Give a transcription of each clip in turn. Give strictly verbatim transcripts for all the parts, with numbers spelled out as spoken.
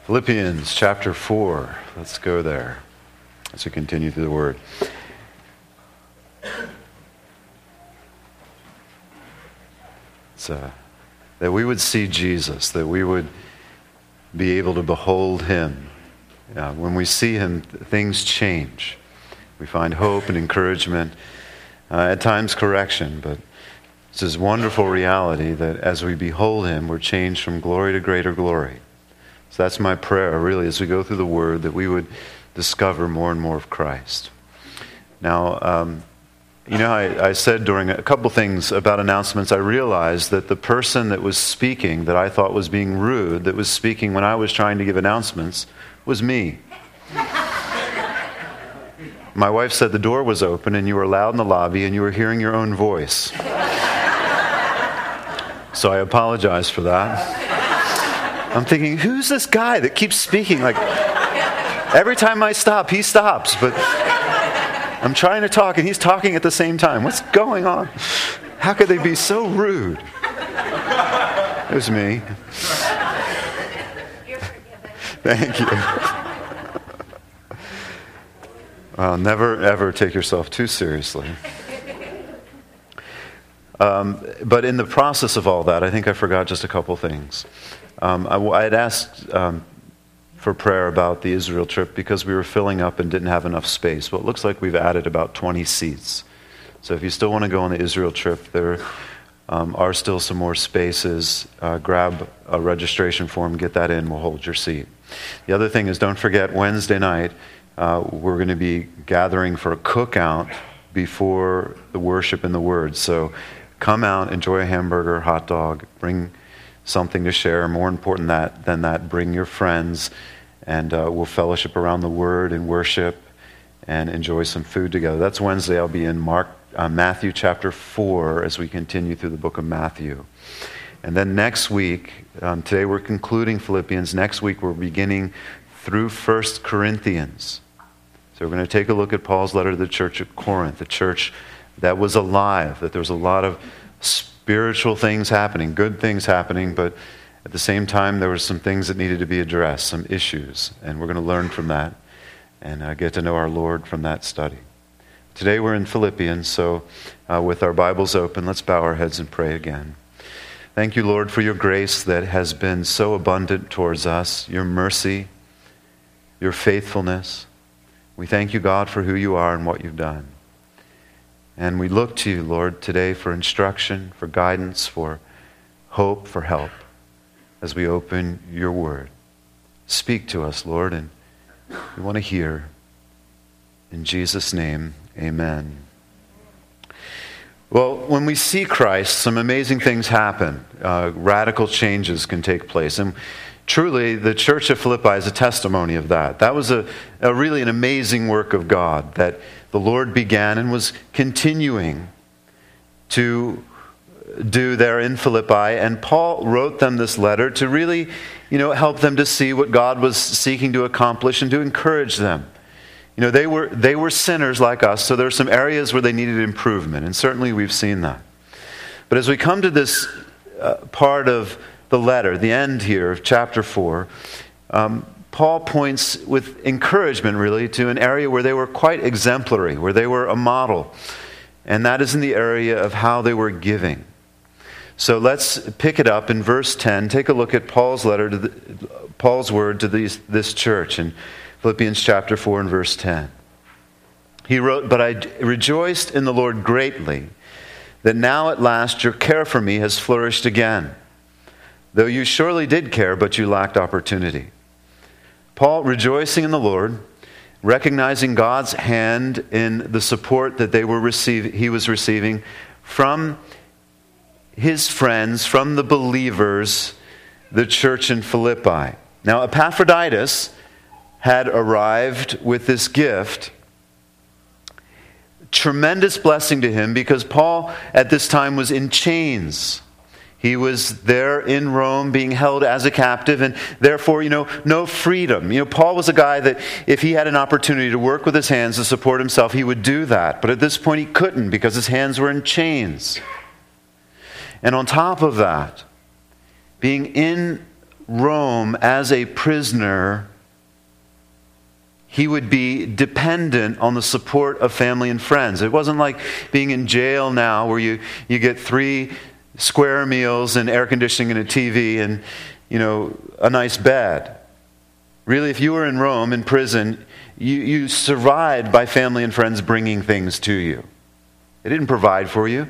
Philippians chapter four. Let's go there as we continue through the Word. It's, uh, that we would see Jesus, that we would be able to behold Him. Uh, when we see Him, things change. We find hope and encouragement, uh, at times correction, but it's this wonderful reality that as we behold Him, we're changed from glory to greater glory. So that's my prayer, really, as we go through the Word, that we would discover more and more of Christ. Now, um, you know, I, I said during a couple things about announcements, I realized that the person that was speaking, that I thought was being rude, that was speaking when I was trying to give announcements, was me. My wife said the door was open and you were loud in the lobby and you were hearing your own voice. So I apologize for that. I'm thinking, who's this guy that keeps speaking? Like, every time I stop, he stops. But I'm trying to talk, and he's talking at the same time. What's going on? How could they be so rude? It was me. You're forgiven. Thank you. Well, never, ever take yourself too seriously. Um, but in the process of all that, I think I forgot just a couple things. Um, I, I had asked um, for prayer about the Israel trip because we were filling up and didn't have enough space. Well, it looks like we've added about twenty seats. So if you still want to go on the Israel trip, there um, are still some more spaces. Uh, grab a registration form, get that in, we'll hold your seat. The other thing is, don't forget, Wednesday night, uh, we're going to be gathering for a cookout before the worship and the Word. So come out, enjoy a hamburger, hot dog, bring something to share. More important that, than that, bring your friends, and uh, we'll fellowship around the Word and worship and enjoy some food together. That's Wednesday. I'll be in Mark, uh, Matthew chapter four as we continue through the book of Matthew. And then next week, um, today we're concluding Philippians. Next week we're beginning through First Corinthians. So we're going to take a look at Paul's letter to the church of Corinth, the church that was alive, that there was a lot of spiritual things happening, good things happening, but at the same time there were some things that needed to be addressed, some issues, and we're going to learn from that and uh, get to know our Lord from that study. Today we're in Philippians, so uh, with our Bibles open, let's bow our heads and pray again. Thank you, Lord, for your grace that has been so abundant towards us, your mercy, your faithfulness. We thank you, God, for who you are and what you've done. And we look to you, Lord, today for instruction, for guidance, for hope, for help as we open your word. Speak to us, Lord, and we want to hear. In Jesus' name, amen. Well, when we see Christ, some amazing things happen. Uh, radical changes can take place. And truly, the church of Philippi is a testimony of that. That was a, a really an amazing work of God that the Lord began and was continuing to do there in Philippi. And Paul wrote them this letter to really, you know, help them to see what God was seeking to accomplish and to encourage them. You know, they were they were sinners like us, so there are some areas where they needed improvement, and certainly we've seen that. But as we come to this uh, part of the letter, the end here of chapter four, um, Paul points with encouragement, really, to an area where they were quite exemplary, where they were a model. And that is in the area of how they were giving. So let's pick it up in verse ten. Take a look at Paul's letter, to the, Paul's word to these, this church in Philippians chapter four and verse ten. He wrote, "But I rejoiced in the Lord greatly, that now at last your care for me has flourished again. Though you surely did care, but you lacked opportunity." Paul, rejoicing in the Lord, recognizing God's hand in the support that they were receive, he was receiving from his friends, from the believers, the church in Philippi. Now, Epaphroditus had arrived with this gift. Tremendous blessing to him because Paul at this time was in chains. He was there in Rome being held as a captive and therefore, you know, no freedom. You know, Paul was a guy that if he had an opportunity to work with his hands to support himself, he would do that. But at this point he couldn't because his hands were in chains. And on top of that, being in Rome as a prisoner, he would be dependent on the support of family and friends. It wasn't like being in jail now where you, you get three square meals and air conditioning and a T V and, you know, a nice bed. Really, if you were in Rome, in prison, you, you survived by family and friends bringing things to you. They didn't provide for you.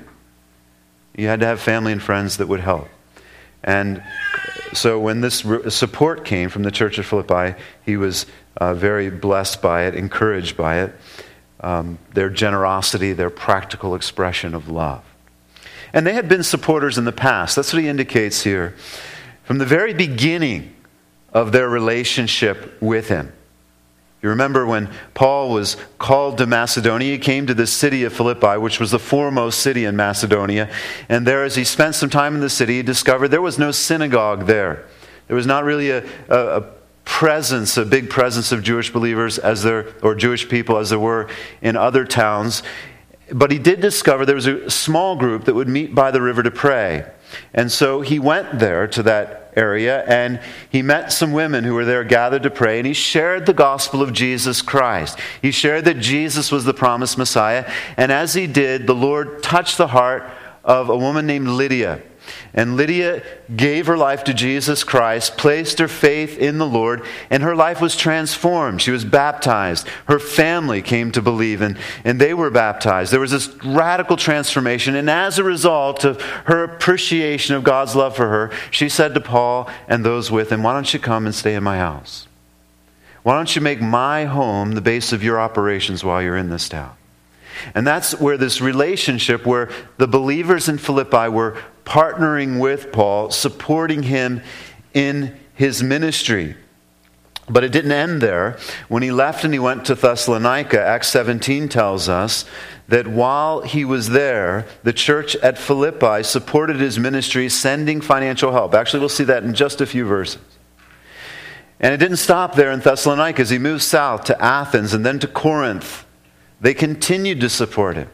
You had to have family and friends that would help. And so when this support came from the church of Philippi, he was uh, very blessed by it, encouraged by it, um, their generosity, their practical expression of love. And they had been supporters in the past. That's what he indicates here. From the very beginning of their relationship with him. You remember when Paul was called to Macedonia, he came to the city of Philippi, which was the foremost city in Macedonia. And there, as he spent some time in the city, he discovered there was no synagogue there. There was not really a, a, a presence, a big presence of Jewish believers as there, or Jewish people as there were in other towns. But he did discover there was a small group that would meet by the river to pray. And so he went there to that area and he met some women who were there gathered to pray, and he shared the gospel of Jesus Christ. He shared that Jesus was the promised Messiah, and as he did, the Lord touched the heart of a woman named Lydia. And Lydia gave her life to Jesus Christ, placed her faith in the Lord, and her life was transformed. She was baptized. Her family came to believe, and, and they were baptized. There was this radical transformation, and as a result of her appreciation of God's love for her, she said to Paul and those with him, "Why don't you come and stay in my house? Why don't you make my home the base of your operations while you're in this town?" And that's where this relationship, where the believers in Philippi were partnering with Paul, supporting him in his ministry. But it didn't end there. When he left and he went to Thessalonica, Acts seventeen tells us that while he was there, the church at Philippi supported his ministry, sending financial help. Actually, we'll see that in just a few verses. And it didn't stop there in Thessalonica. As he moved south to Athens and then to Corinth, they continued to support him.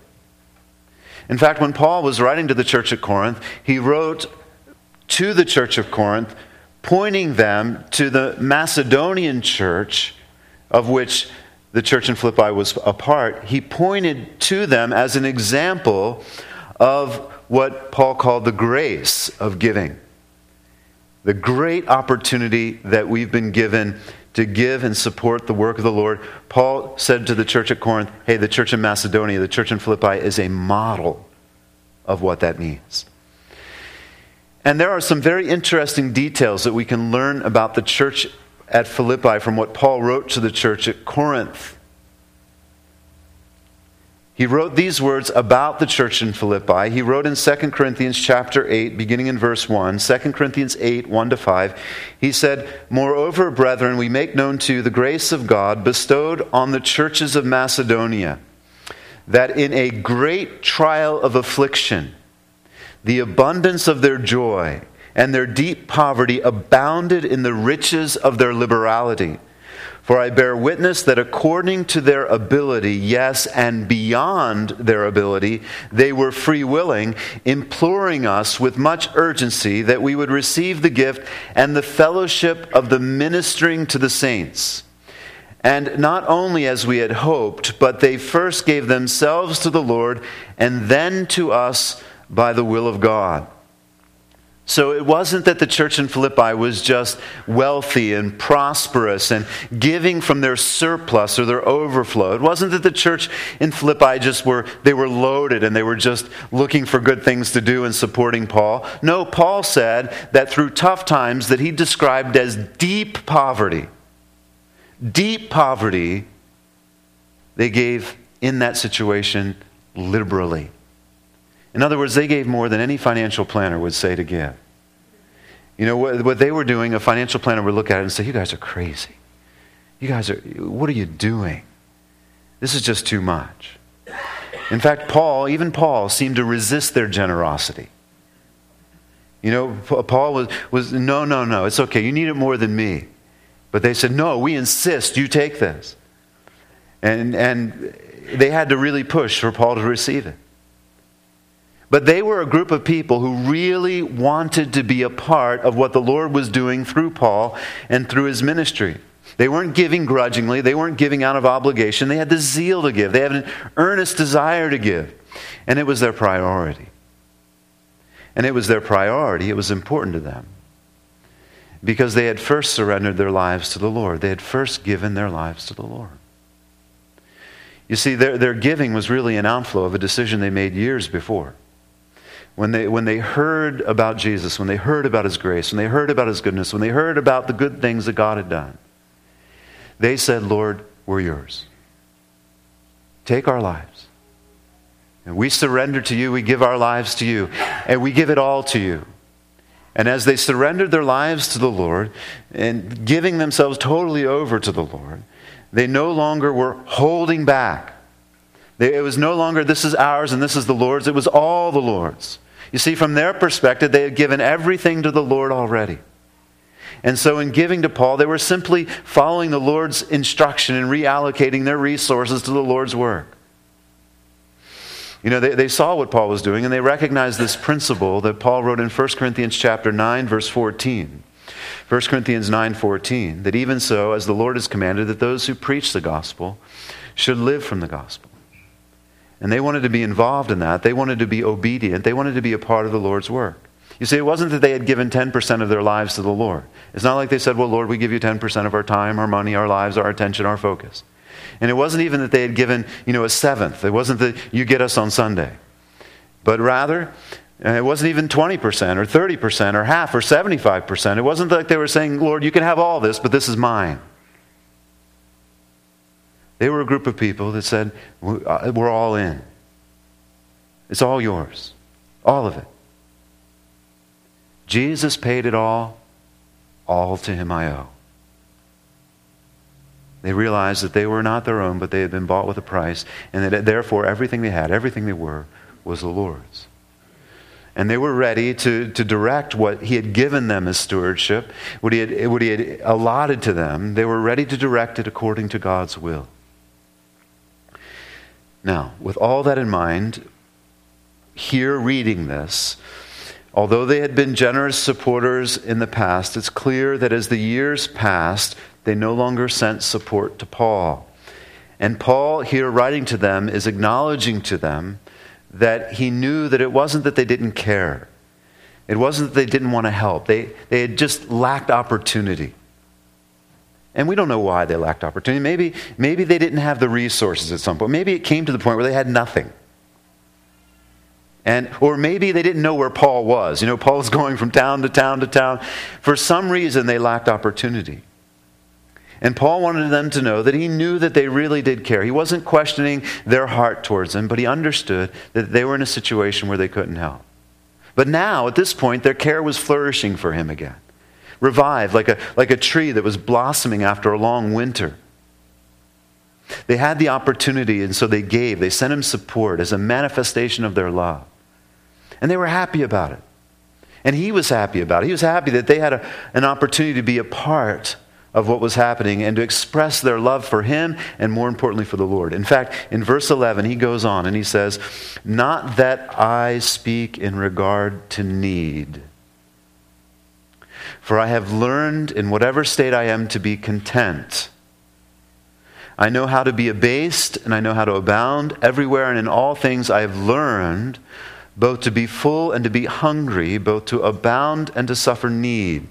In fact, when Paul was writing to the church at Corinth, he wrote to the church of Corinth, pointing them to the Macedonian church, of which the church in Philippi was a part. He pointed to them as an example of what Paul called the grace of giving. The great opportunity that we've been given to give and support the work of the Lord. Paul said to the church at Corinth, hey, the church in Macedonia, the church in Philippi is a model of what that means. And there are some very interesting details that we can learn about the church at Philippi from what Paul wrote to the church at Corinth. He wrote these words about the church in Philippi. He wrote in Second Corinthians chapter eight, beginning in verse one, Second Corinthians eight, one to five. He said, "Moreover, brethren, we make known to you the grace of God bestowed on the churches of Macedonia, that in a great trial of affliction, the abundance of their joy and their deep poverty abounded in the riches of their liberality. For I bear witness that according to their ability, yes, and beyond their ability, they were free-willing, imploring us with much urgency that we would receive the gift and the fellowship of the ministering to the saints. And not only as we had hoped, but they first gave themselves to the Lord, and then to us by the will of God." So it wasn't that the church in Philippi was just wealthy and prosperous and giving from their surplus or their overflow. It wasn't that the church in Philippi just were, they were loaded and they were just looking for good things to do and supporting Paul. No, Paul said that through tough times that he described as deep poverty. Deep poverty, they gave in that situation liberally. In other words, they gave more than any financial planner would say to give. You know, what, what they were doing, a financial planner would look at it and say, "You guys are crazy. You guys are, what are you doing? This is just too much." In fact, Paul, even Paul, seemed to resist their generosity. You know, Paul was, was no, no, no, it's okay. You need it more than me. But they said, "No, we insist you take this." And, and they had to really push for Paul to receive it. But they were a group of people who really wanted to be a part of what the Lord was doing through Paul and through his ministry. They weren't giving grudgingly. They weren't giving out of obligation. They had the zeal to give. They had an earnest desire to give. And it was their priority. And it was their priority. It was important to them. Because they had first surrendered their lives to the Lord. They had first given their lives to the Lord. You see, their, their giving was really an outflow of a decision they made years before. When they, when they heard about Jesus, when they heard about his grace, when they heard about his goodness, when they heard about the good things that God had done, they said, Lord, we're yours. Take our lives. And we surrender to you, we give our lives to you, and we give it all to you. And as they surrendered their lives to the Lord, and giving themselves totally over to the Lord, they no longer were holding back. They, it was no longer, this is ours and this is the Lord's. It was all the Lord's. You see, from their perspective, they had given everything to the Lord already. And so in giving to Paul, they were simply following the Lord's instruction and reallocating their resources to the Lord's work. You know, they, they saw what Paul was doing, and they recognized this principle that Paul wrote in First Corinthians chapter nine, verse fourteen. First Corinthians nine fourteen, that even so, as the Lord has commanded, that those who preach the gospel should live from the gospel. And they wanted to be involved in that. They wanted to be obedient. They wanted to be a part of the Lord's work. You see, it wasn't that they had given ten percent of their lives to the Lord. It's not like they said, well, Lord, we give you ten percent of our time, our money, our lives, our attention, our focus. And it wasn't even that they had given, you know, a seventh. It wasn't that you get us on Sunday. But rather, it wasn't even twenty percent or thirty percent or half or seventy-five percent. It wasn't like they were saying, Lord, you can have all this, but this is mine. They were a group of people that said, we're all in. It's all yours. All of it. Jesus paid it all. All to him I owe. They realized that they were not their own, but they had been bought with a price, and that therefore everything they had, everything they were, was the Lord's. And they were ready to, to direct what he had given them as stewardship, what he had, what he had allotted to them. They were ready to direct it according to God's will. Now, with all that in mind, here reading this, although they had been generous supporters in the past, it's clear that as the years passed, they no longer sent support to Paul. And Paul, here writing to them, is acknowledging to them that he knew that it wasn't that they didn't care. It wasn't that they didn't want to help. They, they had just lacked opportunity. And we don't know why they lacked opportunity. Maybe, maybe they didn't have the resources at some point. Maybe it came to the point where they had nothing. And, or maybe they didn't know where Paul was. You know, Paul was going from town to town to town. For some reason, they lacked opportunity. And Paul wanted them to know that he knew that they really did care. He wasn't questioning their heart towards them, but he understood that they were in a situation where they couldn't help. But now, at this point, their care was flourishing for him again. Revived, like a, like a tree that was blossoming after a long winter. They had the opportunity, and so they gave. They sent him support as a manifestation of their love. And they were happy about it. And he was happy about it. He was happy that they had a, an opportunity to be a part of what was happening and to express their love for him and, more importantly, for the Lord. In fact, in verse eleven, he goes on and he says, "Not that I speak in regard to need, for I have learned in whatever state I am to be content. I know how to be abased and I know how to abound. Everywhere and in all things I have learned both to be full and to be hungry, both to abound and to suffer need."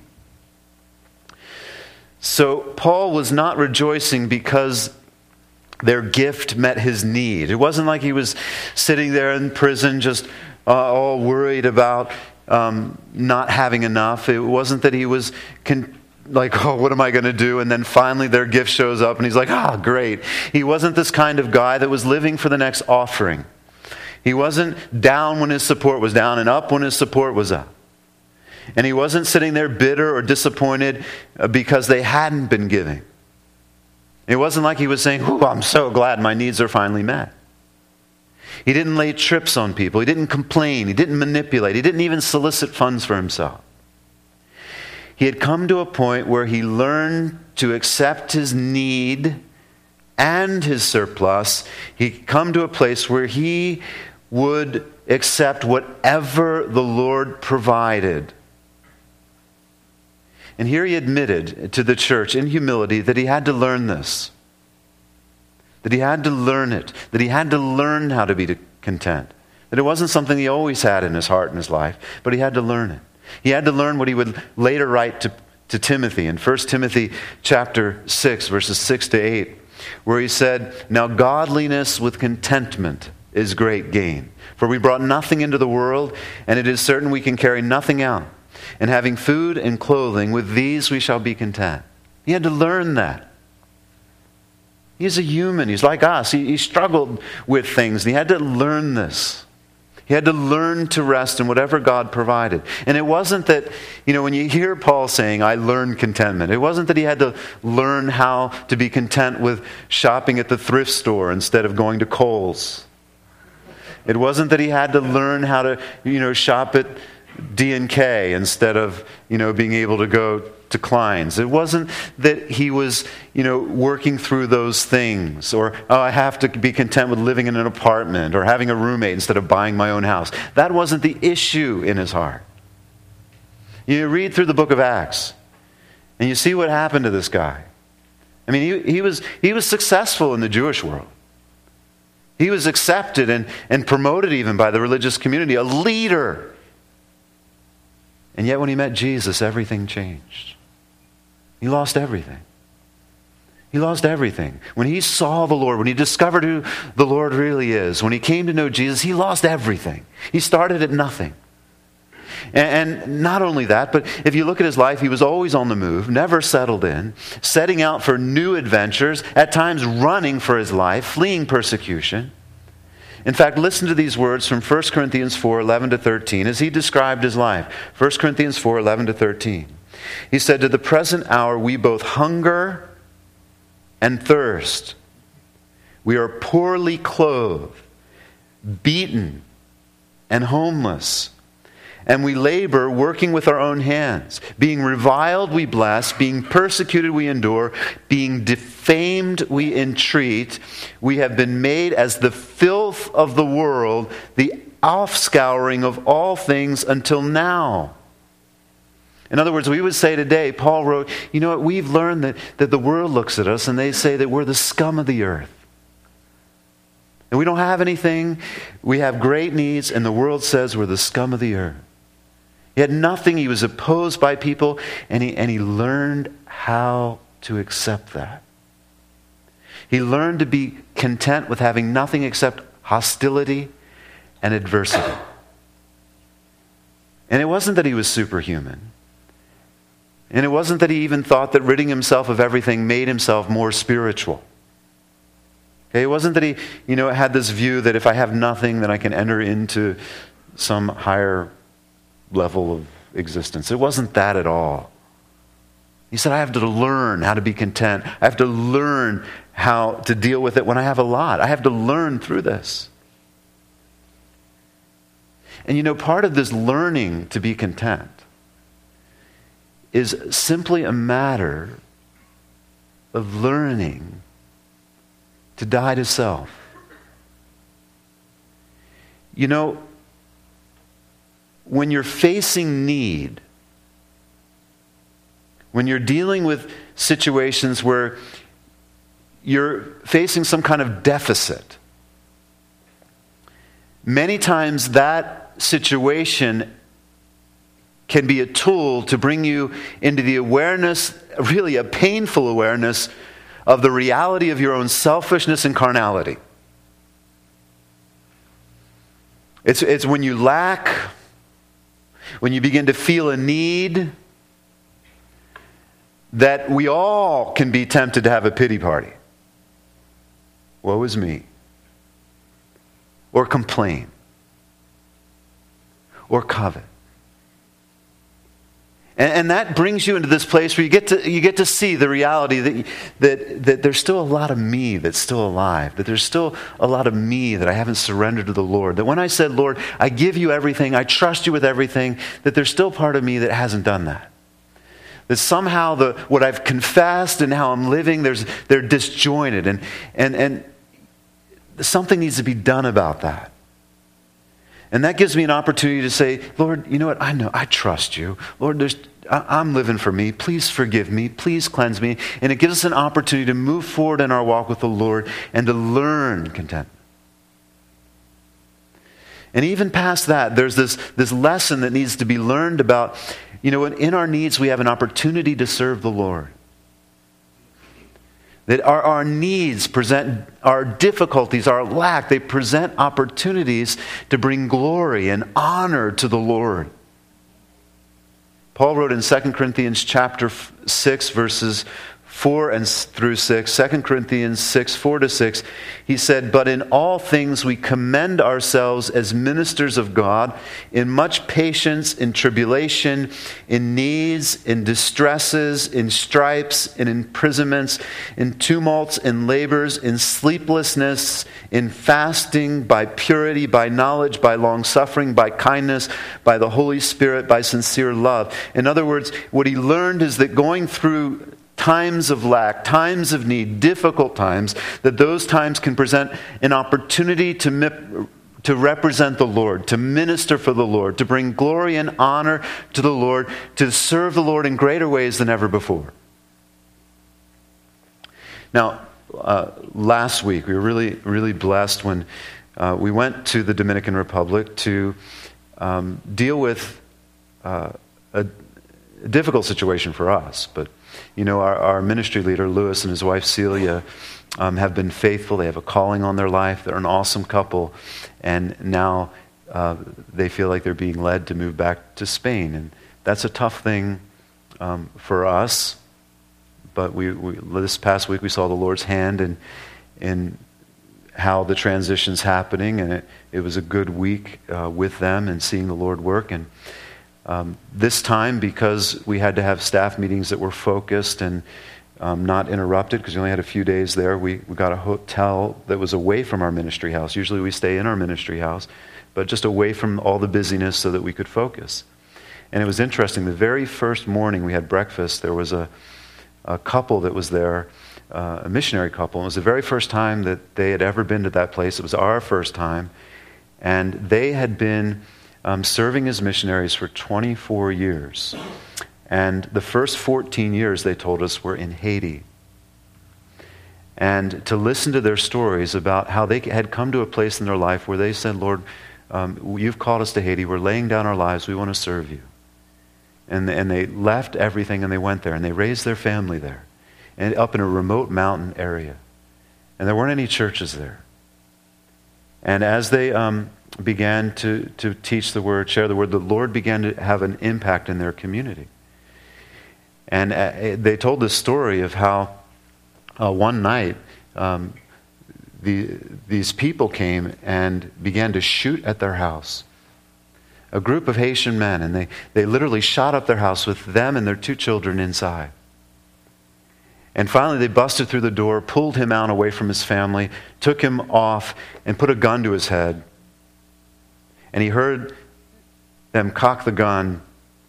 So Paul was not rejoicing because their gift met his need. It wasn't like he was sitting there in prison just uh, all worried about um, not having enough. It wasn't that he was con- like, oh, what am I going to do? And then finally their gift shows up and he's like, ah, great. He wasn't this kind of guy that was living for the next offering. He wasn't down when his support was down and up when his support was up. And he wasn't sitting there bitter or disappointed because they hadn't been giving. It wasn't like he was saying, "Ooh, I'm so glad my needs are finally met." He didn't lay trips on people. He didn't complain. He didn't manipulate. He didn't even solicit funds for himself. He had come to a point where he learned to accept his need and his surplus. He'd come to a place where he would accept whatever the Lord provided. And here he admitted to the church in humility that he had to learn this. That he had to learn it. That he had to learn how to be content. That it wasn't something he always had in his heart and his life, but he had to learn it. He had to learn what he would later write to, to Timothy in First Timothy chapter six, verses six to eight, where he said, "Now godliness with contentment is great gain. For we brought nothing into the world, and it is certain we can carry nothing out. And having food and clothing, with these we shall be content." He had to learn that. He's a human. He's like us. He, he struggled with things. And he had to learn this. He had to learn to rest in whatever God provided. And it wasn't that, you know, when you hear Paul saying, "I learned contentment," it wasn't that he had to learn how to be content with shopping at the thrift store instead of going to Kohl's. It wasn't that he had to learn how to, you know, shop at D and K instead of, you know, being able to go to Klein's. It wasn't that he was, you know, working through those things, or, oh, I have to be content with living in an apartment or having a roommate instead of buying my own house. That wasn't the issue in his heart. You read through the book of Acts, and you see what happened to this guy. I mean, he, he was he was successful in the Jewish world. He was accepted and, and promoted even by the religious community, a leader. And yet when he met Jesus, everything changed. He lost everything. He lost everything. When he saw the Lord, when he discovered who the Lord really is, when he came to know Jesus, he lost everything. He started at nothing. And, and not only that, but if you look at his life, he was always on the move, never settled in, setting out for new adventures, at times running for his life, fleeing persecution. In fact, listen to these words from First Corinthians four, eleven to thirteen, as he described his life. First Corinthians four, eleven to thirteen. He said, "To the present hour we both hunger and thirst. We are poorly clothed, beaten, and homeless. And we labor, working with our own hands. Being reviled, we bless. Being persecuted, we endure. Being defamed, we entreat. We have been made as the filth of the world, the offscouring of all things until now." In other words, we would say today, Paul wrote, you know what, we've learned that, that the world looks at us and they say that we're the scum of the earth. And we don't have anything. We have great needs, and the world says we're the scum of the earth. He had nothing. He was opposed by people, and he, and he learned how to accept that. He learned to be content with having nothing except hostility and adversity. And it wasn't that he was superhuman. And it wasn't that he even thought that ridding himself of everything made himself more spiritual. Okay, it wasn't that he, you know, had this view that if I have nothing, then I can enter into some higher level of existence. It wasn't that at all. He said, I have to learn how to be content. I have to learn how to deal with it when I have a lot. I have to learn through this. And you know, part of this learning to be content is simply a matter of learning to die to self. You know, when you're facing need, when you're dealing with situations where you're facing some kind of deficit, many times that situation can be a tool to bring you into the awareness, really a painful awareness, of the reality of your own selfishness and carnality. It's, it's when you lack, when you begin to feel a need, that we all can be tempted to have a pity party. Woe is me. Or complain. Or covet. And, and that brings you into this place where you get to you get to see the reality that, that, that there's still a lot of me that's still alive. That there's still a lot of me that I haven't surrendered to the Lord. That when I said, Lord, I give you everything, I trust you with everything, that there's still part of me that hasn't done that. That somehow the what I've confessed and how I'm living, there's they're disjointed. And, and, and something needs to be done about that. And that gives me an opportunity to say, Lord, you know what? I know, I trust you. Lord, there's, I, I'm living for me. Please forgive me. Please cleanse me. And it gives us an opportunity to move forward in our walk with the Lord and to learn contentment. And even past that, there's this, this lesson that needs to be learned about, you know, in our needs, we have an opportunity to serve the Lord. That our, our needs present, our difficulties, our lack, they present opportunities to bring glory and honor to the Lord. Paul wrote in Second Corinthians chapter six, verses four and through six, Second Corinthians six, four to six, he said, "But in all things we commend ourselves as ministers of God, in much patience, in tribulation, in needs, in distresses, in stripes, in imprisonments, in tumults, in labors, in sleeplessness, in fasting, by purity, by knowledge, by long-suffering, by kindness, by the Holy Spirit, by sincere love." In other words, what he learned is that going through times of lack, times of need, difficult times, that those times can present an opportunity to, mi- to represent the Lord, to minister for the Lord, to bring glory and honor to the Lord, to serve the Lord in greater ways than ever before. Now, uh, last week we were really, really blessed when uh, we went to the Dominican Republic to um, deal with uh, a, a difficult situation for us, but you know, our, our ministry leader, Lewis, and his wife, Celia, um, have been faithful. They have a calling on their life. They're an awesome couple. And now uh, they feel like they're being led to move back to Spain. And that's a tough thing um, for us. But we, we this past week we saw the Lord's hand in, in how the transition's happening. And it, it was a good week uh, with them and seeing the Lord work. And Um, this time, because we had to have staff meetings that were focused and um, not interrupted, because we only had a few days there, we, we got a hotel that was away from our ministry house. Usually we stay in our ministry house, but just away from all the busyness so that we could focus. And it was interesting. The very first morning we had breakfast, there was a, a couple that was there, uh, a missionary couple. It was the very first time that they had ever been to that place. It was our first time. And they had been Um, serving as missionaries for twenty-four years. And the first fourteen years, they told us, were in Haiti. And to listen to their stories about how they had come to a place in their life where they said, Lord, um, you've called us to Haiti. We're laying down our lives. We want to serve you. And, and they left everything and they went there. And they raised their family there. And up in a remote mountain area. And there weren't any churches there. And as they um, began to, to teach the word, share the word, the Lord began to have an impact in their community. And uh, they told this story of how uh, one night um, the, these people came and began to shoot at their house. A group of Haitian men, and they, they literally shot up their house with them and their two children inside. And finally they busted through the door, pulled him out away from his family, took him off, and put a gun to his head. And he heard them cock the gun.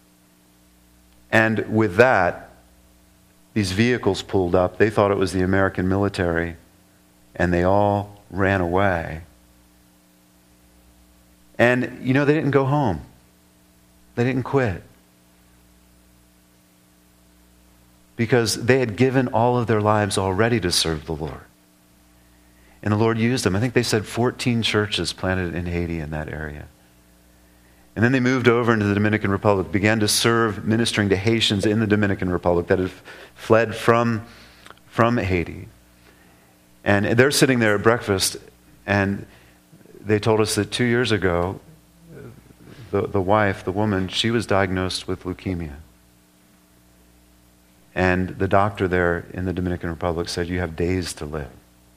And with that, these vehicles pulled up. They thought it was the American military. And they all ran away. And, you know, they didn't go home. They didn't quit. Because they had given all of their lives already to serve the Lord. And the Lord used them. I think they said fourteen churches planted in Haiti in that area. And then they moved over into the Dominican Republic, began to serve, ministering to Haitians in the Dominican Republic that had fled from, from Haiti. And they're sitting there at breakfast, and they told us that two years ago, the, the wife, the woman, she was diagnosed with leukemia. And the doctor there in the Dominican Republic said, you have days to live.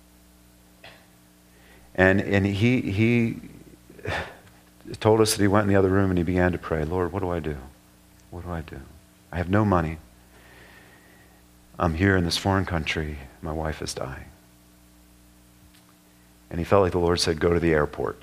And and he he told us that he went in the other room and he began to pray, Lord, what do I do? What do I do? I have no money. I'm here in this foreign country. My wife is dying. And he felt like the Lord said, go to the airport.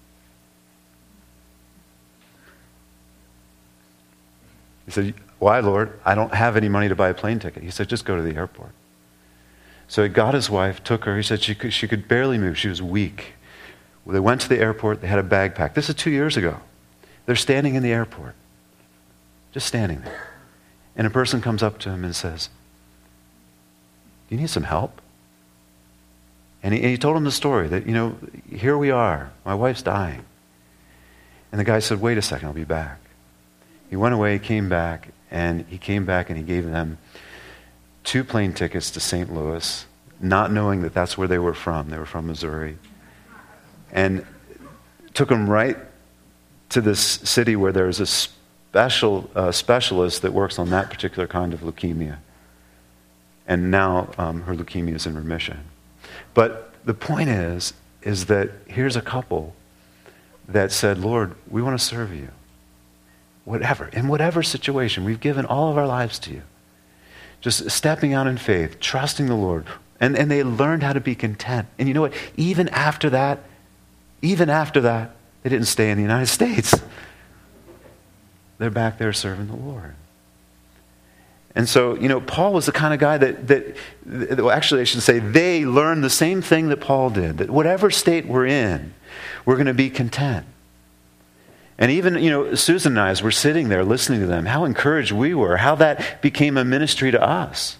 He said, why, Lord? I don't have any money to buy a plane ticket. He said, just go to the airport. So he got his wife, took her. He said she could, she could barely move. She was weak. They went to the airport. They had a bag packed. This is two years ago. They're standing in the airport, just standing there. And a person comes up to him and says, "Do you need some help?" And he, and he told him the story that, you know, here we are. My wife's dying. And the guy said, "Wait a second, I'll be back." He went away, came back, and he came back and he gave them two plane tickets to Saint Louis, not knowing that that's where they were from. They were from Missouri. And took them right to this city where there's a special uh, specialist that works on that particular kind of leukemia. And now um, her leukemia is in remission. But the point is, is that here's a couple that said, "Lord, we want to serve you. Whatever, in whatever situation, we've given all of our lives to you." Just stepping out in faith, trusting the Lord. And, and they learned how to be content. And you know what? Even after that, even after that, they didn't stay in the United States. They're back there serving the Lord. And so, you know, Paul was the kind of guy that, that, well, actually I should say, they learned the same thing that Paul did. That whatever state we're in, we're going to be content. And even, you know, Susan and I, as we're sitting there listening to them, how encouraged we were, how that became a ministry to us.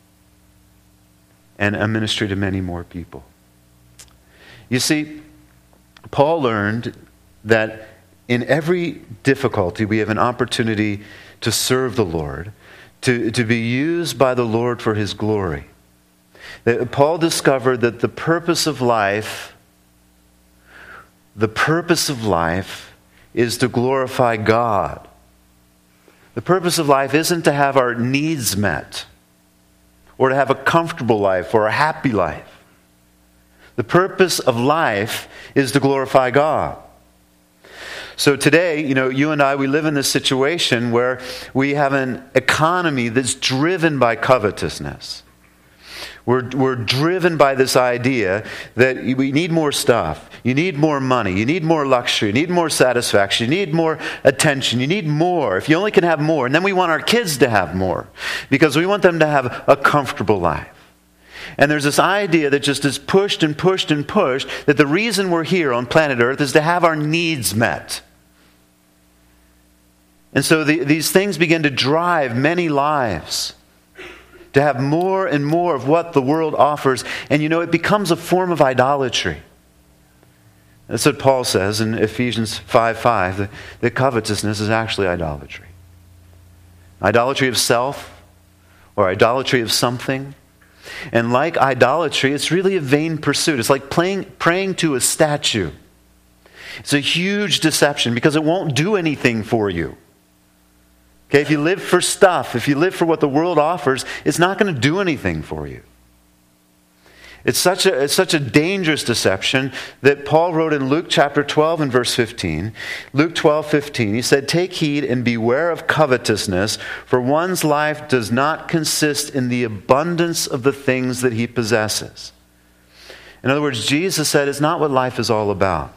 And a ministry to many more people. You see, Paul learned that in every difficulty we have an opportunity to serve the Lord, to, to be used by the Lord for His glory. That Paul discovered that the purpose of life, the purpose of life is to glorify God. The purpose of life isn't to have our needs met, or to have a comfortable life or a happy life. The purpose of life is to glorify God. So today, you know, you and I, we live in this situation where we have an economy that's driven by covetousness. We're, we're driven by this idea that we need more stuff. You need more money. You need more luxury. You need more satisfaction. You need more attention. You need more. If you only can have more. And then we want our kids to have more because we want them to have a comfortable life. And there's this idea that just is pushed and pushed and pushed that the reason we're here on planet Earth is to have our needs met. And so the, these things begin to drive many lives to have more and more of what the world offers. And you know, it becomes a form of idolatry. That's what Paul says in Ephesians five five, that, that covetousness is actually idolatry. Idolatry of self, or idolatry of something. And like idolatry, it's really a vain pursuit. It's like playing, praying to a statue. It's a huge deception because it won't do anything for you. Okay, if you live for stuff, if you live for what the world offers, it's not going to do anything for you. It's such a, it's such a dangerous deception that Paul wrote in Luke chapter twelve and verse fifteen. Luke twelve fifteen, he said, "Take heed and beware of covetousness, for one's life does not consist in the abundance of the things that he possesses." In other words, Jesus said it's not what life is all about.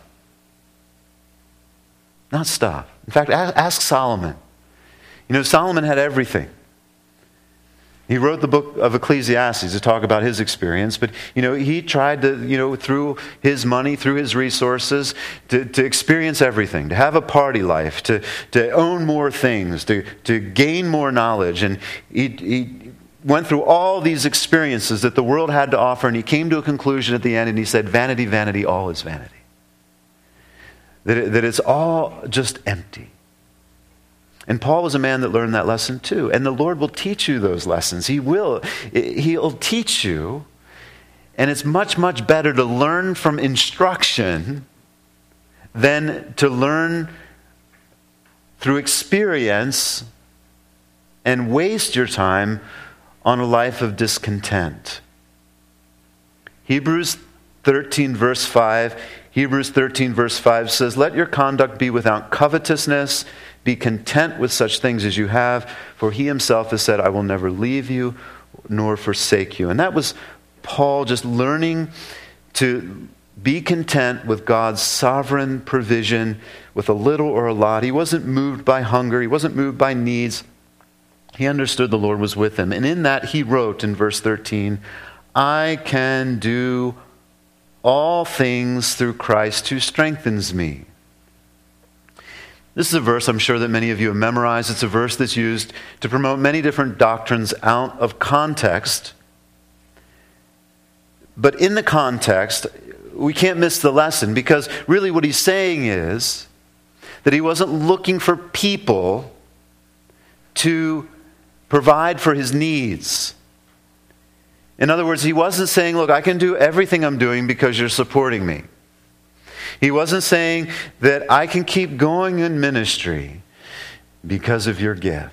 Not stuff. In fact, ask Solomon. You know, Solomon had everything. He wrote the book of Ecclesiastes to talk about his experience, but, you know, he tried to, you know, through his money, through his resources, to, to experience everything, to have a party life, to, to own more things, to, to gain more knowledge. And he, he went through all these experiences that the world had to offer, and he came to a conclusion at the end, and he said, "Vanity, vanity, all is vanity." That, it, that it's all just empty. And Paul was a man that learned that lesson too. And the Lord will teach you those lessons. He will. He'll teach you. And it's much, much better to learn from instruction than to learn through experience and waste your time on a life of discontent. Hebrews thirteen verse five. Hebrews thirteen verse five says, "Let your conduct be without covetousness. Be content with such things as you have, for he himself has said, I will never leave you nor forsake you." And that was Paul just learning to be content with God's sovereign provision with a little or a lot. He wasn't moved by hunger. He wasn't moved by needs. He understood the Lord was with him. And in that he wrote in verse thirteen, "I can do all things through Christ who strengthens me. This is a verse I'm sure that many of you have memorized. It's a verse that's used to promote many different doctrines out of context. But in the context, we can't miss the lesson, because really what he's saying is that he wasn't looking for people to provide for his needs. In other words, he wasn't saying, look, I can do everything I'm doing because you're supporting me. He wasn't saying that I can keep going in ministry because of your gift.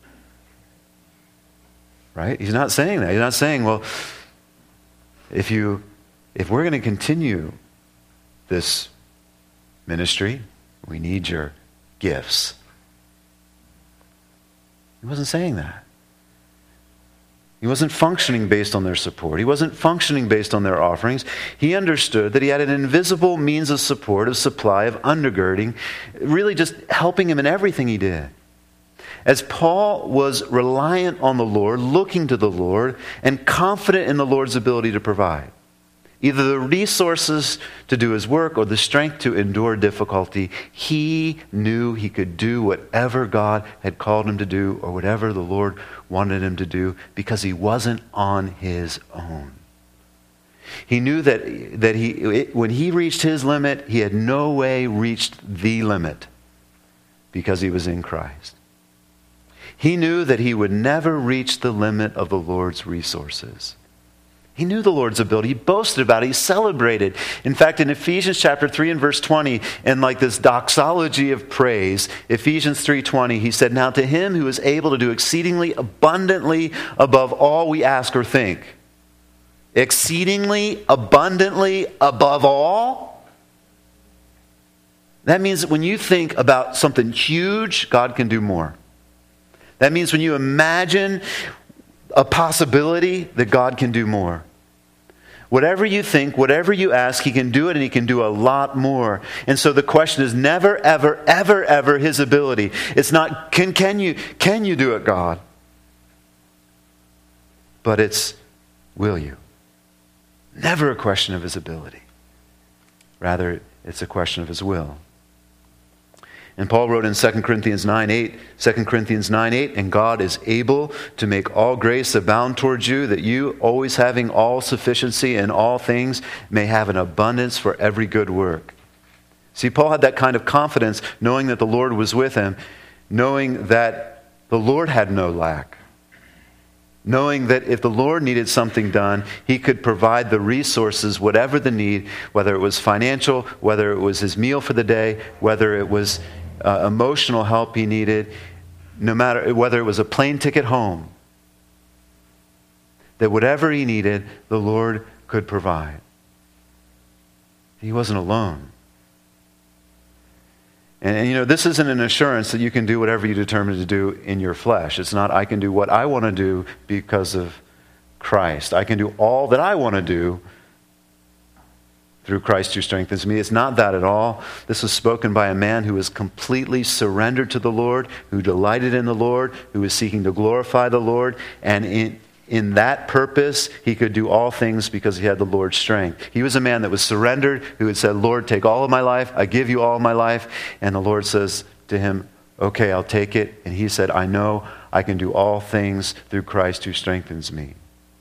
Right? He's not saying that. He's not saying, well, if you if we're going to continue this ministry, we need your gifts. He wasn't saying that. He wasn't functioning based on their support. He wasn't functioning based on their offerings. He understood that he had an invisible means of support, of supply, of undergirding, really just helping him in everything he did. As Paul was reliant on the Lord, looking to the Lord, and confident in the Lord's ability to provide either the resources to do his work or the strength to endure difficulty, he knew he could do whatever God had called him to do or whatever the Lord wanted him to do because he wasn't on his own. He knew that, that he, it, when he reached his limit, he had no way reached the limit because he was in Christ. He knew that he would never reach the limit of the Lord's resources. He knew the Lord's ability. He boasted about it. He celebrated. In fact, in Ephesians chapter three and verse twenty, in like this doxology of praise, Ephesians three twenty, he said, now to him who is able to do exceedingly abundantly above all we ask or think. Exceedingly abundantly above all? That means that when you think about something huge, God can do more. That means when you imagine a possibility that God can do more. Whatever you think, whatever you ask, he can do it, and he can do a lot more. And so the question is never, ever, ever, ever his ability. It's not, can, can you, can you do it, God? But it's, will you? Never a question of his ability. Rather, it's a question of his will. And Paul wrote in Second Corinthians nine eight, Second Corinthians nine eight, and God is able to make all grace abound towards you, that you, always having all sufficiency in all things, may have an abundance for every good work. See, Paul had that kind of confidence, knowing that the Lord was with him, knowing that the Lord had no lack, knowing that if the Lord needed something done, he could provide the resources, whatever the need, whether it was financial, whether it was his meal for the day, whether it was Uh, emotional help he needed, no matter whether it was a plane ticket home, that whatever he needed, the Lord could provide. He wasn't alone. And, and you know, this isn't an assurance that you can do whatever you determine to do in your flesh. It's not, I can do what I want to do because of Christ. I can do all that I want to do through Christ who strengthens me. It's not that at all. This was spoken by a man who was completely surrendered to the Lord, who delighted in the Lord, who was seeking to glorify the Lord, and in, in that purpose, he could do all things because he had the Lord's strength. He was a man that was surrendered, who had said, Lord, take all of my life. I give you all of my life. And the Lord says to him, okay, I'll take it. And he said, I know I can do all things through Christ who strengthens me.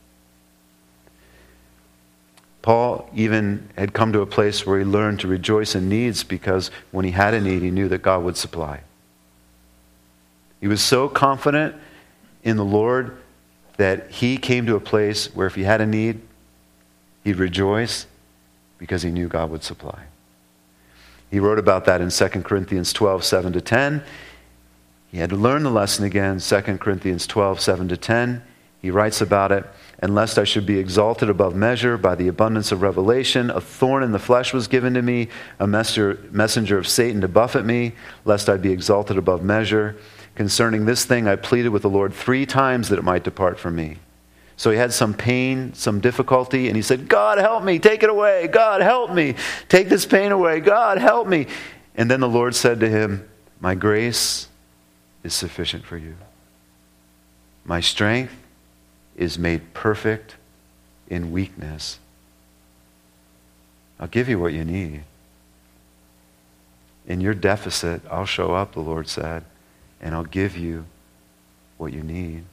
Paul even had come to a place where he learned to rejoice in needs because when he had a need, he knew that God would supply. He was so confident in the Lord that he came to a place where if he had a need, he'd rejoice because he knew God would supply. He wrote about that in Second Corinthians twelve, seven to ten. He had to learn the lesson again, Second Corinthians twelve, seven to ten. He writes about it, and lest I should be exalted above measure by the abundance of revelation, a thorn in the flesh was given to me, a messenger, messenger of Satan to buffet me, lest I be exalted above measure. Concerning this thing, I pleaded with the Lord three times that it might depart from me. So he had some pain, some difficulty, and he said, God, help me, take it away. God, help me, take this pain away. God, help me. And then the Lord said to him, my grace is sufficient for you. My strength is made perfect in weakness. I'll give you what you need. In your deficit, I'll show up, the Lord said, and I'll give you what you need.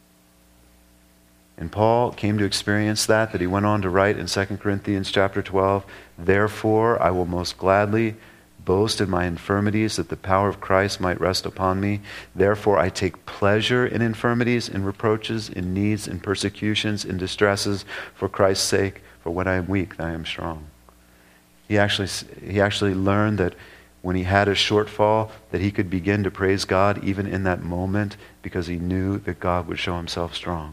And Paul came to experience that, that he went on to write in Second Corinthians chapter twelve, therefore I will most gladly boast in my infirmities, that the power of Christ might rest upon me. Therefore I take pleasure in infirmities, in reproaches, in needs, in persecutions, in distresses, for Christ's sake, for when I am weak, I am strong. He actually, he actually learned that when he had a shortfall, that he could begin to praise God even in that moment, because he knew that God would show himself strong.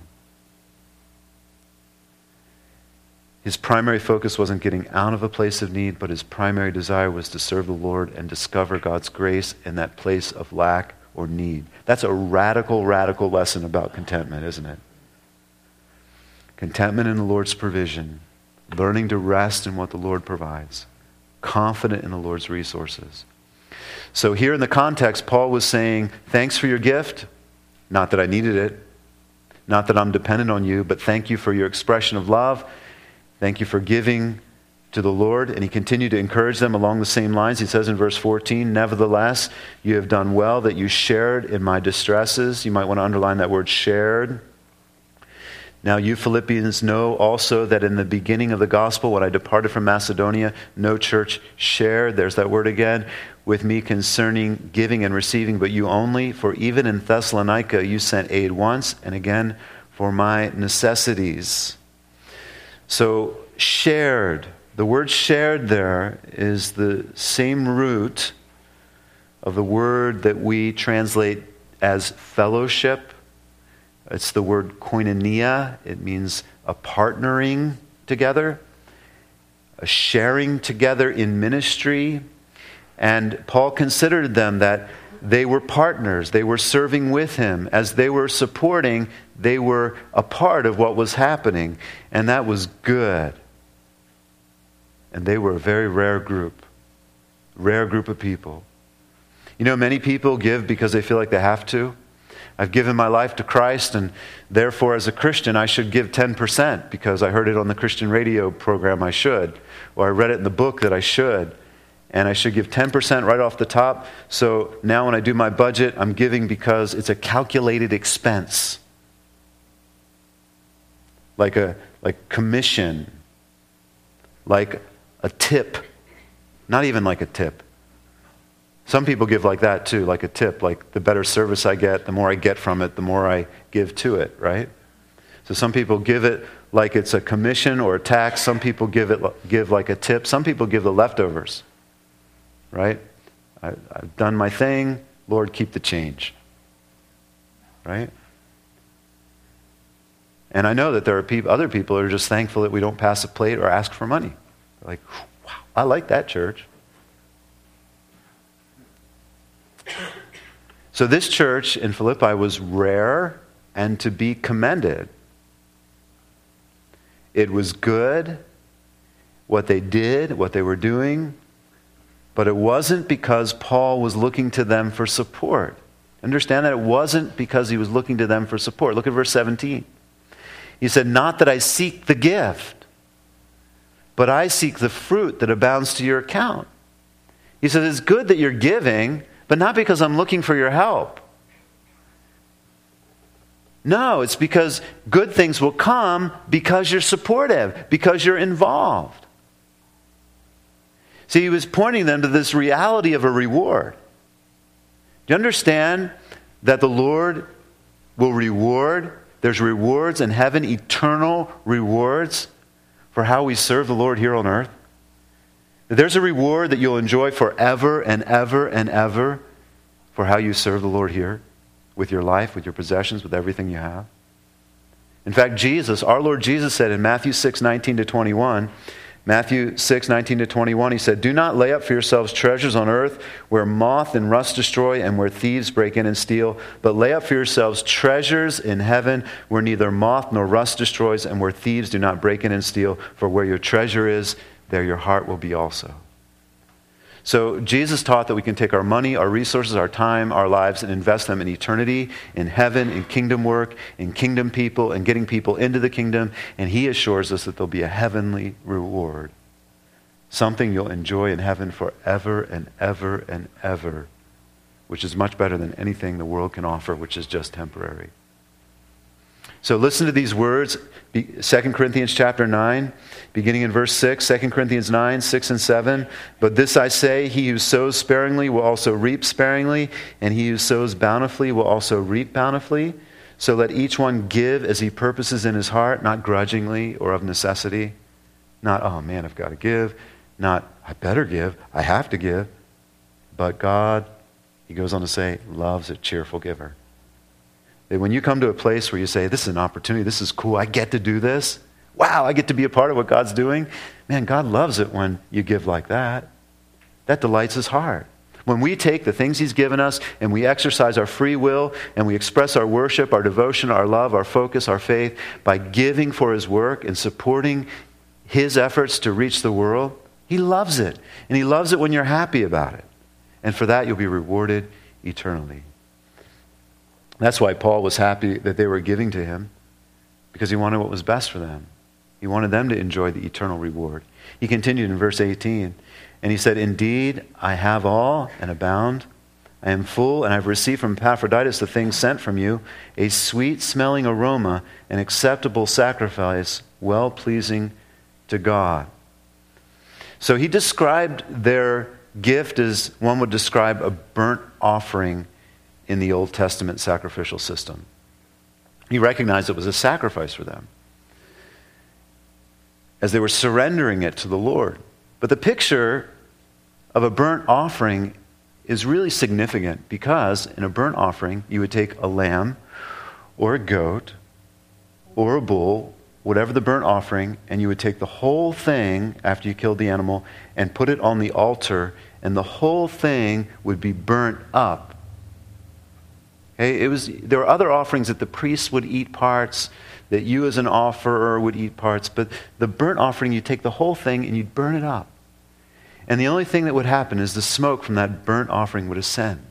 His primary focus wasn't getting out of a place of need, but his primary desire was to serve the Lord and discover God's grace in that place of lack or need. That's a radical, radical lesson about contentment, isn't it? Contentment in the Lord's provision, learning to rest in what the Lord provides, confident in the Lord's resources. So here in the context, Paul was saying, thanks for your gift, not that I needed it, not that I'm dependent on you, but thank you for your expression of love. Thank you for giving to the Lord. And he continued to encourage them along the same lines. He says in verse fourteen, nevertheless, you have done well that you shared in my distresses. You might want to underline that word shared. Now you Philippians know also that in the beginning of the gospel, when I departed from Macedonia, no church shared, there's that word again, with me concerning giving and receiving, but you only, for even in Thessalonica you sent aid once and again for my necessities. So shared, the word shared there is the same root of the word that we translate as fellowship. It's the word koinonia. It means a partnering together, a sharing together in ministry. And Paul considered them that they were partners. They were serving with him. As they were supporting, they were a part of what was happening. And that was good. And they were a very rare group. Rare group of people. You know, many people give because they feel like they have to. I've given my life to Christ, and therefore as a Christian I should give ten percent because I heard it on the Christian radio program I should. Or I read it in the book that I should. And I should give ten percent right off the top. So now when I do my budget, I'm giving because it's a calculated expense. Like a like commission. Like a tip. Not even like a tip. Some people give like that too, like a tip. Like the better service I get, the more I get from it, the more I give to it, right? So some people give it like it's a commission or a tax. Some people give it give like a tip. Some people give the leftovers. Right? I, I've done my thing. Lord, keep the change. Right? And I know that there are people, other people who are just thankful that we don't pass a plate or ask for money. They're like, wow, I like that church. So this church in Philippi was rare and to be commended. It was good, what they did, what they were doing, but it wasn't because Paul was looking to them for support. Understand that it wasn't because he was looking to them for support. Look at verse seventeen. He said, not that I seek the gift, but I seek the fruit that abounds to your account. He said, it's good that you're giving, but not because I'm looking for your help. No, it's because good things will come because you're supportive, because you're involved. See, he was pointing them to this reality of a reward. Do you understand that the Lord will reward? There's rewards in heaven, eternal rewards for how we serve the Lord here on earth. There's a reward that you'll enjoy forever and ever and ever for how you serve the Lord here with your life, with your possessions, with everything you have. In fact, Jesus, our Lord Jesus said in Matthew six, nineteen to twenty-one, Matthew six, nineteen to twenty-one, he said, do not lay up for yourselves treasures on earth where moth and rust destroy and where thieves break in and steal, but lay up for yourselves treasures in heaven where neither moth nor rust destroys and where thieves do not break in and steal. For where your treasure is, there your heart will be also. So Jesus taught that we can take our money, our resources, our time, our lives, and invest them in eternity, in heaven, in kingdom work, in kingdom people, and getting people into the kingdom. And he assures us that there'll be a heavenly reward. something you'll enjoy in heaven forever and ever and ever, which is much better than anything the world can offer, which is just temporary. So listen to these words, Second Corinthians chapter nine, beginning in verse six, Second Corinthians nine, six and seven. But this I say, he who sows sparingly will also reap sparingly, and he who sows bountifully will also reap bountifully. So let each one give as he purposes in his heart, not grudgingly or of necessity. Not, oh man, I've got to give. Not, I better give, I have to give. But God, he goes on to say, loves a cheerful giver. That when you come to a place where you say, this is an opportunity, this is cool, I get to do this. Wow, I get to be a part of what God's doing. Man, God loves it when you give like that. That delights his heart. When we take the things he's given us and we exercise our free will and we express our worship, our devotion, our love, our focus, our faith by giving for his work and supporting his efforts to reach the world, he loves it. And he loves it when you're happy about it. And for that, you'll be rewarded eternally. That's why Paul was happy that they were giving to him, because he wanted what was best for them. He wanted them to enjoy the eternal reward. He continued in verse eighteen, and he said, indeed, I have all and abound. I am full, and I have received from Epaphroditus the things sent from you, a sweet-smelling aroma, an acceptable sacrifice, well-pleasing to God. So he described their gift as one would describe a burnt offering in the Old Testament sacrificial system. He recognized it was a sacrifice for them as they were surrendering it to the Lord. But the picture of a burnt offering is really significant, because in a burnt offering, you would take a lamb or a goat or a bull, whatever the burnt offering, and you would take the whole thing after you killed the animal and put it on the altar, and the whole thing would be burnt up. Okay, it was, there were other offerings that the priests would eat parts, that you as an offerer would eat parts, but the burnt offering, you take the whole thing and you'd burn it up. And the only thing that would happen is the smoke from that burnt offering would ascend.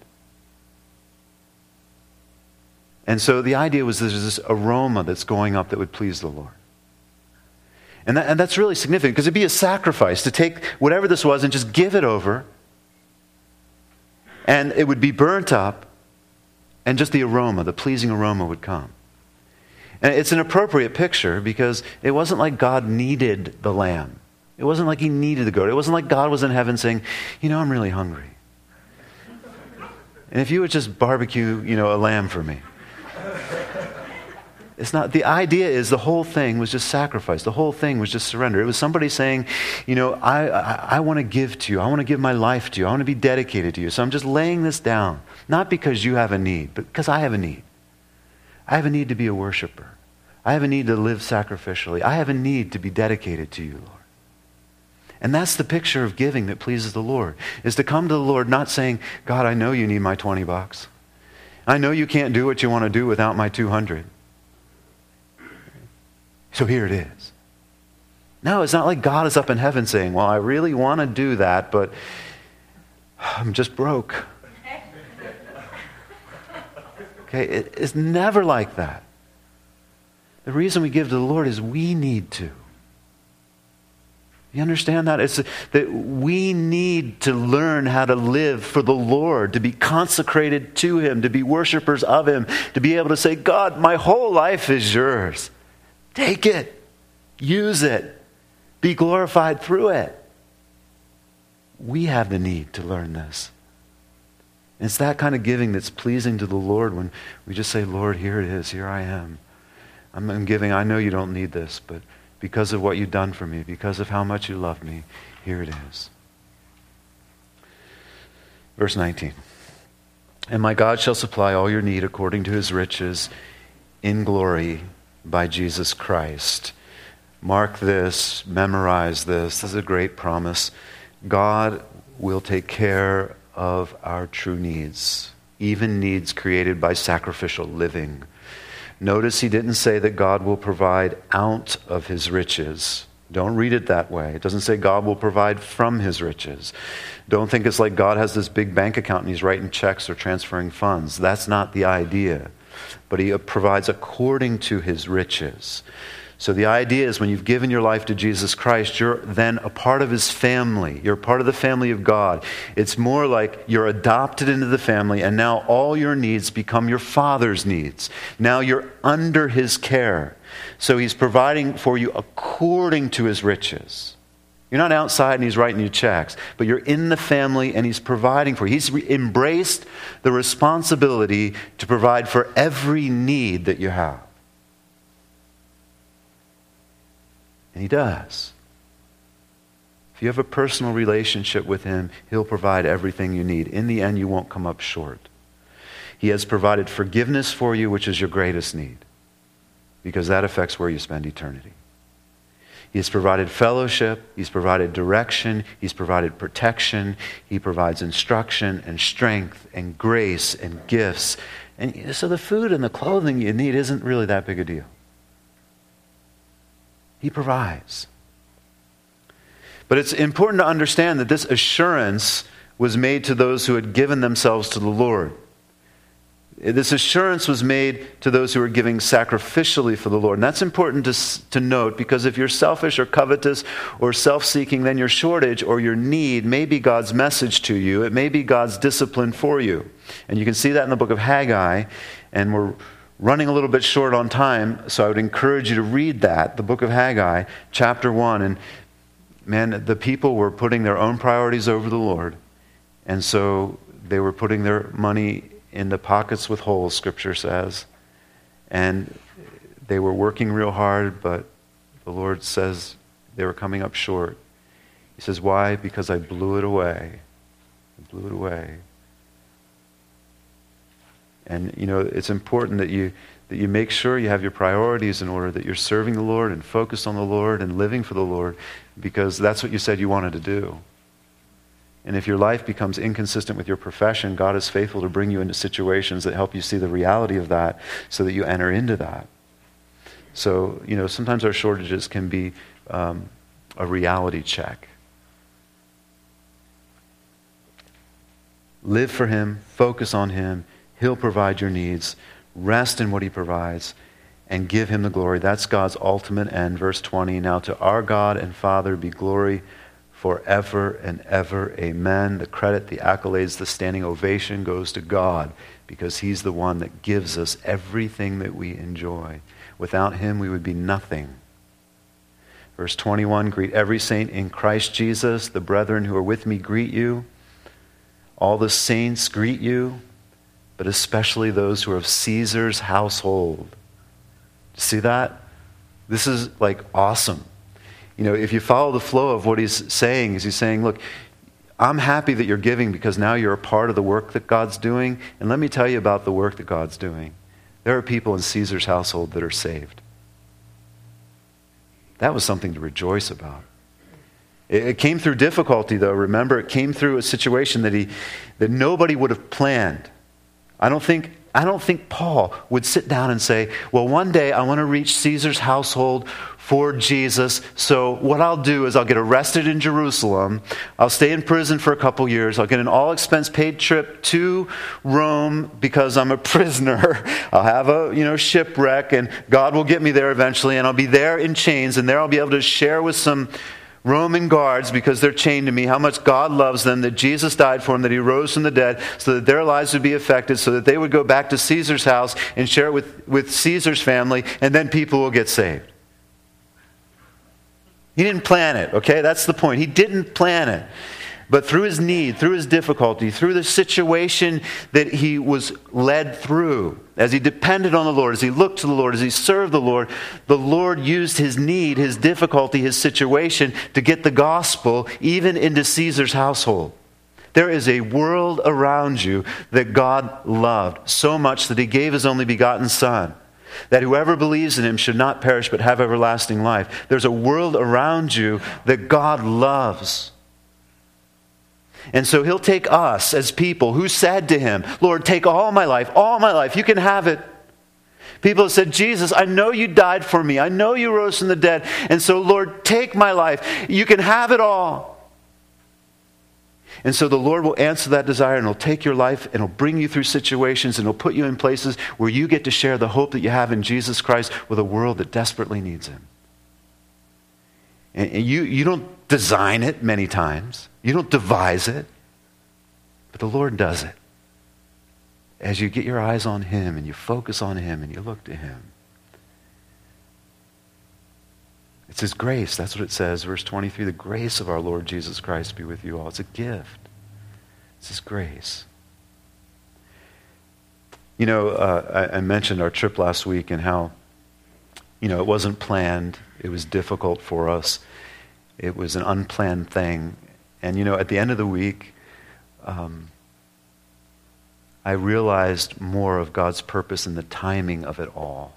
And so the idea was there's this aroma that's going up that would please the Lord. And, that, and that's really significant, because it'd be a sacrifice to take whatever this was and just give it over, and it would be burnt up, and just the aroma, the pleasing aroma would come. And it's an appropriate picture, because it wasn't like God needed the lamb. It wasn't like he needed the goat. It wasn't like God was in heaven saying, you know, I'm really hungry. And if you would just barbecue, you know, a lamb for me. It's not, the idea is the whole thing was just sacrifice. The whole thing was just surrender. It was somebody saying, you know, I, I, I want to give to you. I want to give my life to you. I want to be dedicated to you. So I'm just laying this down. Not because you have a need, but because I have a need. I have a need to be a worshiper. I have a need to live sacrificially. I have a need to be dedicated to you, Lord. And that's the picture of giving that pleases the Lord, is to come to the Lord not saying, God, I know you need my twenty bucks. I know you can't do what you want to do without my two hundred. So here it is. No, it's not like God is up in heaven saying, well, I really want to do that, but I'm just broke. Okay, it, it's never like that. The reason we give to the Lord is we need to. You understand that? It's that we need to learn how to live for the Lord, to be consecrated to him, to be worshipers of him, to be able to say, God, my whole life is yours. Take it. Use it. Be glorified through it. We have the need to learn this. And it's that kind of giving that's pleasing to the Lord, when we just say, Lord, here it is. Here I am. I'm giving. I know you don't need this, but because of what you've done for me, because of how much you love me, here it is. Verse nineteen. And my God shall supply all your need according to his riches in glory by Jesus Christ. Mark this, memorize this. This is a great promise. God will take care of our true needs, even needs created by sacrificial living. Notice he didn't say that God will provide out of his riches. Don't read it that way. It doesn't say God will provide from his riches. Don't think it's like God has this big bank account and he's writing checks or transferring funds. That's not the idea. But he provides according to his riches. So the idea is when you've given your life to Jesus Christ, you're then a part of his family. You're a part of the family of God. It's more like you're adopted into the family, and now all your needs become your Father's needs. Now you're under his care. So he's providing for you according to his riches. You're not outside and he's writing you checks, but you're in the family and he's providing for you. He's re- embraced the responsibility to provide for every need that you have. And he does. If you have a personal relationship with him, he'll provide everything you need. In the end, you won't come up short. He has provided forgiveness for you, which is your greatest need, because that affects where you spend eternity. He has provided fellowship. He's provided direction. He's provided protection. He provides instruction and strength and grace and gifts. And so the food and the clothing you need isn't really that big a deal. He provides. But it's important to understand that this assurance was made to those who had given themselves to the Lord. This assurance was made to those who were giving sacrificially for the Lord. And that's important to, to note, because if you're selfish or covetous or self-seeking, then your shortage or your need may be God's message to you. It may be God's discipline for you. And you can see that in the book of Haggai. And we're running a little bit short on time, so I would encourage you to read that, the book of Haggai, chapter one. And man, the people were putting their own priorities over the Lord. And so they were putting their money in the pockets with holes, Scripture says. And they were working real hard, but the Lord says they were coming up short. He says, why? Because I blew it away. I blew it away. And, you know, it's important that you that you make sure you have your priorities in order, that you're serving the Lord and focused on the Lord and living for the Lord, because that's what you said you wanted to do. And if your life becomes inconsistent with your profession, God is faithful to bring you into situations that help you see the reality of that so that you enter into that. So, you know, sometimes our shortages can be um, a reality check. Live for him, focus on him. He'll provide your needs. Rest in what he provides and give him the glory. That's God's ultimate end. Verse twenty, now to our God and Father be glory forever and ever. Amen. The credit, the accolades, the standing ovation goes to God, because he's the one that gives us everything that we enjoy. Without him, we would be nothing. Verse twenty-one, greet every saint in Christ Jesus. The brethren who are with me greet you. All the saints greet you, but especially those who are of Caesar's household. See that? This is like awesome. You know, if you follow the flow of what he's saying, is he's saying, look, I'm happy that you're giving because now you're a part of the work that God's doing. And let me tell you about the work that God's doing. There are people in Caesar's household that are saved. That was something to rejoice about. It, it came through difficulty, though. Remember, it came through a situation that he that nobody would have planned. I don't think I don't think Paul would sit down and say, well, one day I want to reach Caesar's household for Jesus, so what I'll do is I'll get arrested in Jerusalem, I'll stay in prison for a couple years, I'll get an all-expense paid trip to Rome because I'm a prisoner, I'll have a you know shipwreck, and God will get me there eventually, and I'll be there in chains, and there I'll be able to share with some Roman guards, because they're chained to me, how much God loves them, that Jesus died for them, that he rose from the dead, so that their lives would be affected, so that they would go back to Caesar's house and share it with, with Caesar's family, and then people will get saved. He didn't plan it, okay? That's the point. He didn't plan it. But through his need, through his difficulty, through the situation that he was led through, as he depended on the Lord, as he looked to the Lord, as he served the Lord, the Lord used his need, his difficulty, his situation to get the gospel even into Caesar's household. There is a world around you that God loved so much that he gave his only begotten Son, that whoever believes in him should not perish but have everlasting life. There's a world around you that God loves. And so he'll take us as people who said to him, Lord, take all my life, all my life, you can have it. People have said, Jesus, I know you died for me. I know you rose from the dead. And so, Lord, take my life. You can have it all. And so the Lord will answer that desire, and he'll take your life, and he'll bring you through situations, and he'll put you in places where you get to share the hope that you have in Jesus Christ with a world that desperately needs him. And, and you, you don't design it many times. You don't devise it. But the Lord does it. As you get your eyes on him and you focus on him and you look to him. It's his grace. That's what it says. Verse twenty-three, the grace of our Lord Jesus Christ be with you all. It's a gift. It's his grace. You know, uh, I, I mentioned our trip last week and how, you know, it wasn't planned. It was difficult for us. It was an unplanned thing. And, you know, at the end of the week, um, I realized more of God's purpose and the timing of it all.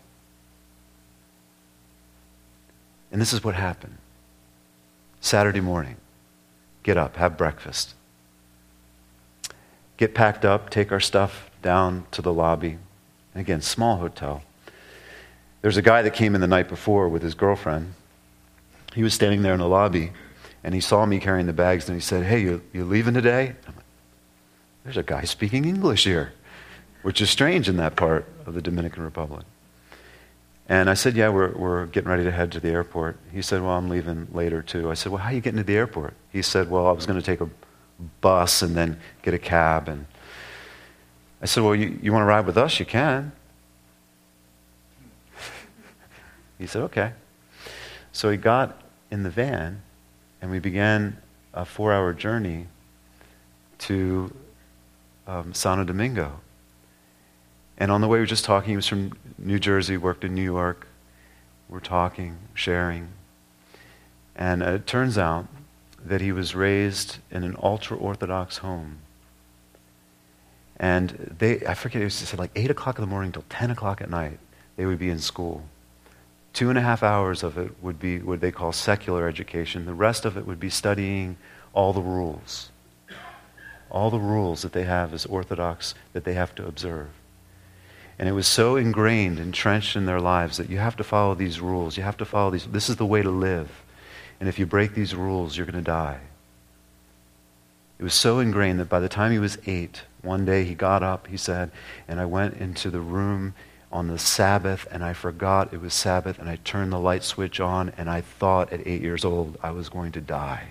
And this is what happened. Saturday morning, get up, have breakfast. Get packed up, take our stuff down to the lobby. And again, small hotel. There's a guy that came in the night before with his girlfriend. He was standing there in the lobby, and he saw me carrying the bags, and he said, hey, you, you leaving today? I'm like, there's a guy speaking English here, which is strange in that part of the Dominican Republic. And I said, yeah, we're we're getting ready to head to the airport. He said, well, I'm leaving later too. I said, well, how are you getting to the airport? He said, well, I was going to take a bus and then get a cab. And I said, well, you, you want to ride with us? You can. He said, okay. So he got in the van and we began a four-hour journey to um, Santo Domingo. And on the way, we were just talking. He was from New Jersey, worked in New York. We're talking, sharing. And uh, it turns out that he was raised in an ultra-Orthodox home. And they, I forget, it was just like eight o'clock in the morning till ten o'clock at night, they would be in school. Two and a half hours of it would be what they call secular education. The rest of it would be studying all the rules. All the rules that they have as Orthodox that they have to observe. And it was so ingrained, entrenched in their lives that you have to follow these rules. You have to follow these. This is the way to live. And if you break these rules, you're going to die. It was so ingrained that by the time he was eight, one day he got up, he said, and I went into the room on the Sabbath, and I forgot it was Sabbath, and I turned the light switch on, and I thought at eight years old I was going to die.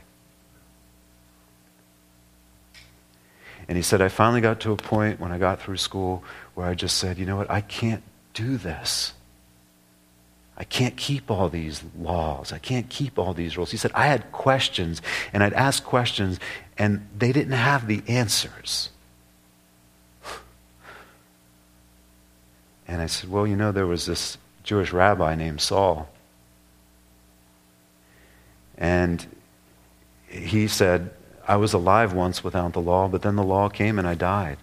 And he said, I finally got to a point when I got through school where I just said, you know what, I can't do this. I can't keep all these laws. I can't keep all these rules. He said, I had questions, and I'd ask questions, and they didn't have the answers. And I said, well, you know, there was this Jewish rabbi named Saul. And he said, I was alive once without the law, but then the law came and I died.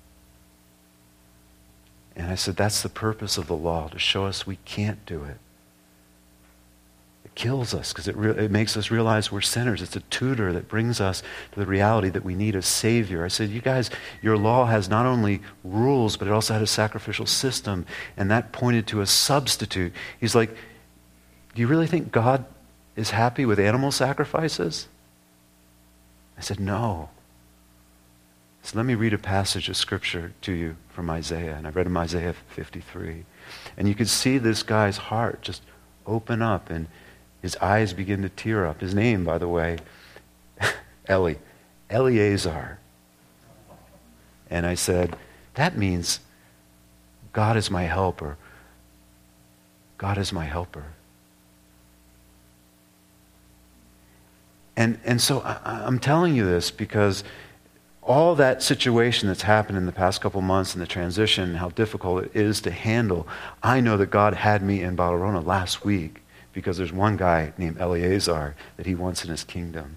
And I said, that's the purpose of the law, to show us we can't do it. It kills us because it, re- it makes us realize we're sinners. It's a tutor that brings us to the reality that we need a Savior. I said, you guys, your law has not only rules, but it also had a sacrificial system, and that pointed to a substitute. He's like, do you really think God is happy with animal sacrifices? I said, no. So let me read a passage of Scripture to you from Isaiah. And I read him Isaiah fifty-three. And you could see this guy's heart just open up and his eyes begin to tear up. His name, by the way, Eli, Eleazar. And I said, that means God is my helper. God is my helper. And, and so I, I'm telling you this because all that situation that's happened in the past couple months and the transition and how difficult it is to handle, I know that God had me in Balarona last week because there's one guy named Eleazar that he wants in his kingdom.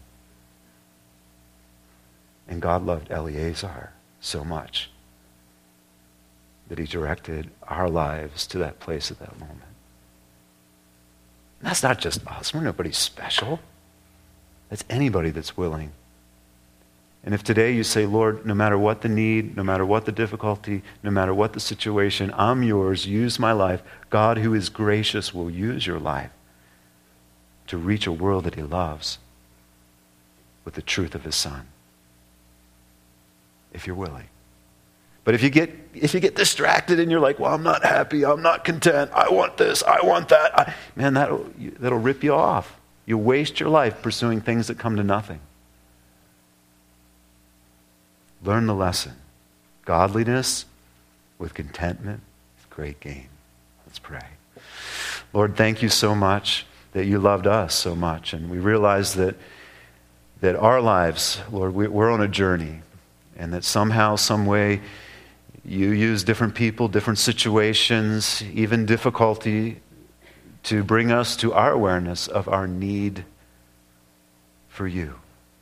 And God loved Eleazar so much that he directed our lives to that place at that moment. And that's not just us. We're nobody special. That's anybody that's willing. And if today you say, Lord, no matter what the need, no matter what the difficulty, no matter what the situation, I'm yours, use my life. God, who is gracious, will use your life to reach a world that he loves with the truth of his Son. If you're willing. But if you get if you get distracted and you're like, well, I'm not happy, I'm not content, I want this, I want that, I, man, that'll, that'll rip you off. You waste your life pursuing things that come to nothing. Learn the lesson. Godliness with contentment is great gain. Let's pray. Lord, thank you so much that you loved us so much. And we realize that, that our lives, Lord, we, we're on a journey. And that somehow, some way, you use different people, different situations, even difficulty to bring us to our awareness of our need for you.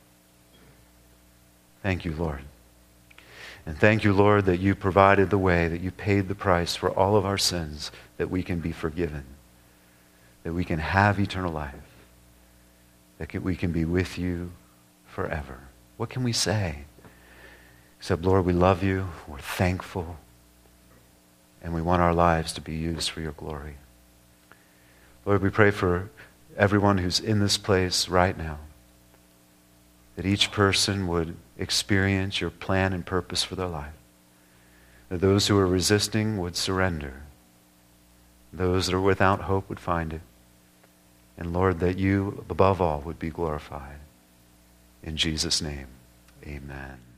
Thank you, Lord. And thank you, Lord, that you provided the way, that you paid the price for all of our sins, that we can be forgiven, that we can have eternal life, that we can be with you forever. What can we say? Except, Lord, we love you, we're thankful, and we want our lives to be used for your glory. Lord, we pray for everyone who's in this place right now, that each person would experience your plan and purpose for their life. That those who are resisting would surrender. Those that are without hope would find it. And Lord, that you, above all, would be glorified. In Jesus' name, amen.